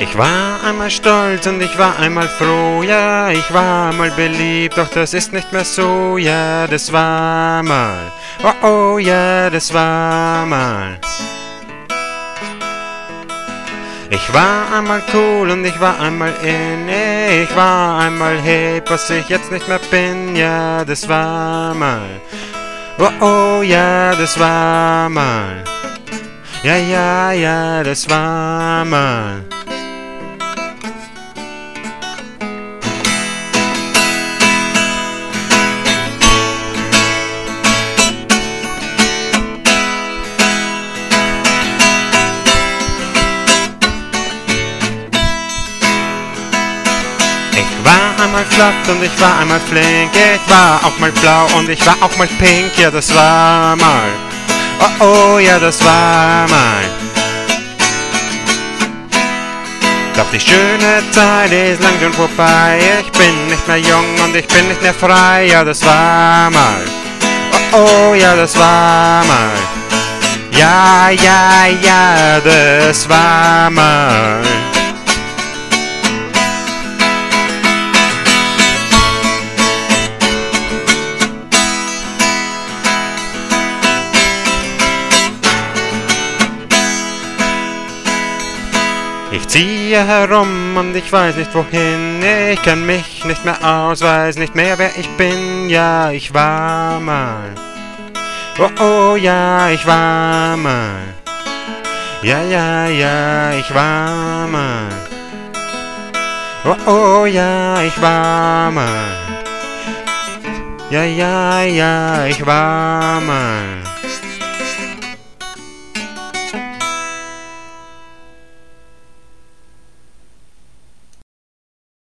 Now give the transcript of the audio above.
Ich war einmal stolz und ich war einmal froh, ja, ich war mal beliebt, doch das ist nicht mehr so, ja, das war mal, oh oh, ja, das war mal. Ich war einmal cool und ich war einmal in, ich war einmal hip, was ich jetzt nicht mehr bin, ja, das war mal, oh oh, ja, das war mal, ja, ja, ja, das war mal. Ich war einmal flott und ich war einmal flink, ich war auch mal blau und ich war auch mal pink, ja das war mal, oh oh, ja das war mal. Doch die schöne Zeit ist lang schon vorbei, ich bin nicht mehr jung und ich bin nicht mehr frei, ja das war mal, oh oh, ja das war mal. Ja, ja, ja, das war mal. Ich ziehe herum und ich weiß nicht wohin, ich kann mich nicht mehr aus, weiß nicht mehr wer ich bin, ja ich war mal, oh oh ja ich war mal, ja ja ja ich war mal, oh oh ja ich war mal, ja ja ja ich war mal.